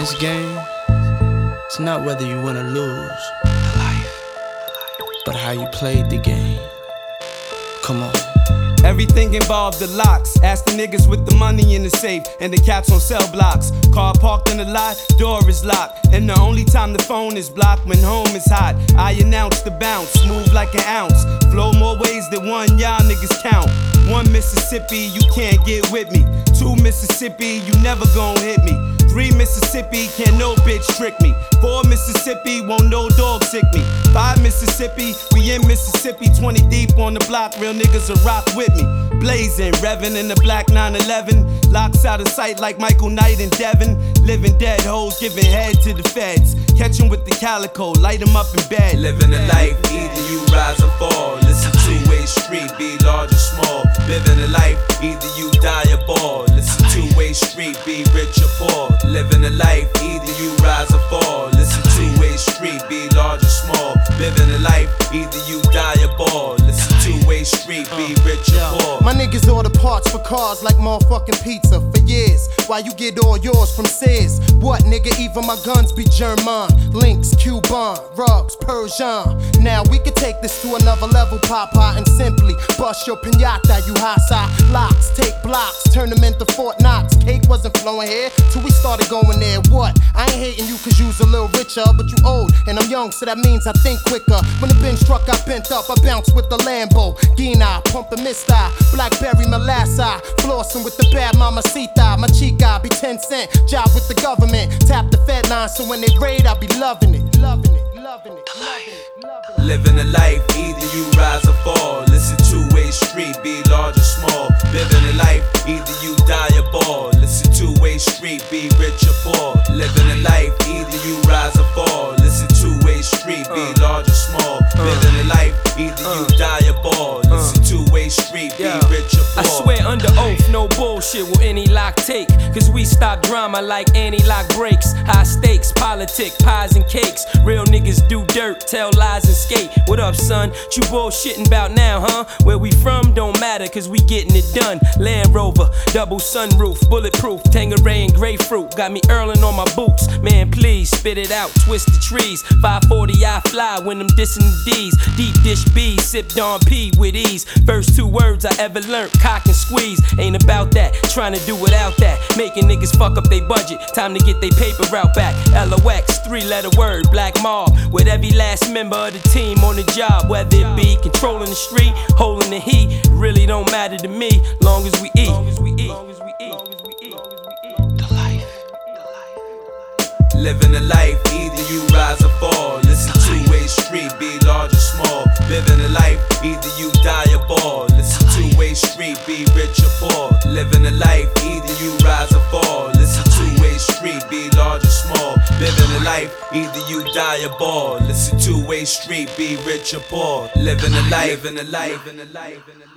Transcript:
this game, it's not whether you win or lose, but how you played the game. Come on. Everything involved the locks. Ask the niggas with the money in the safe and the cats on cell blocks. Car parked in the lot, door is locked. And the only time the phone is blocked when home is hot. I announce the bounce, smooth like an ounce. Flow more ways than one, y'all niggas count. 1 Mississippi, you can't get with me. 2 Mississippi, you never gon' hit me. 3 Mississippi, can't no bitch trick me. 4 Mississippi, won't no dog sick me. 5 Mississippi, we in Mississippi. 20 deep on the block, real niggas will rock with me. Blazing, revving in the black 911. Locks out of sight like Michael Knight and Devin. Living dead hoes, giving head to the feds. Catch 'em with the calico, light 'em up in bed. Living a life, either you rise or fall. Listen, two-way street, be large or small. Living a life, either you die or ball. Listen, two-way street, be rich or poor. Living a life, either you rise or fall. Listen, two-way street, be large or small. Living a life, either you die or ball. Listen, two-way street, be rich or poor. My niggas order parts for cars like motherfucking pizza for years. While you get all yours from Sears. What nigga, even my guns be German. Links, Cuban, rugs, Persian. Now we can take this to another level, Papa, and simply bust your pinata, you hostile. Locks, take blocks, turn them into Fort Knox. Cake wasn't flowing here till we started going there. What? I ain't hating you cause you's a little richer, but you old and I'm young, so that means I think quicker. When the bench truck got bent up, I bounced with the Lambo. Gina, pumping Mista, Blackberry Melassa, flossing with the bad mamacita. My chica be 10 cent, job with the government. Tap the Fed line, so when they raid, I be loving it, loving it, loving it, loving it, loving it. Living a life, either you rise or fall. Listen, two-way street, be large or small. Living a life, either you die or ball. Listen, two-way street, be rich or poor. Living a life, either you rise or fall. Listen, two-way street, be large or small. Living a life, either you die or ball. Listen, two-way street, be rich or poor. I swear under oath, no bullshit will any lock take. Cause we stop drama like anti-lock breaks. High stakes, politic, pies and cakes. Real niggas do dirt, tell lies and skate. What up, son? You bullshitting about now, huh? Where we from don't matter, cause we getting it done. Land Rover, double sunroof, bulletproof, Tangeray and grapefruit. Got me earling on my boots. Man, please spit it out, twist the trees. 540, I fly when I'm dissing the D's. Deep dish B, sipped on P with ease. First 2 words I ever learned, cock and squeeze. Ain't about that, trying to do without that. Making niggas fuck up they budget, time to get they paper route back. LOX, 3-letter word, black mob. With every last member of the team on the job. Whether it be controlling the street, holding the heat. Really don't matter to me, long as we eat. Living a life, either you rise or fall. Listen, two-way street, be large or small. Living a life, either you die or ball. Listen, two-way street, be rich or poor. Living a life, either you rise or fall. Listen, two-way street, be large or small. Living a life, either you die or ball. Listen, two-way street, be rich or poor. Living a life, living a life, living a life.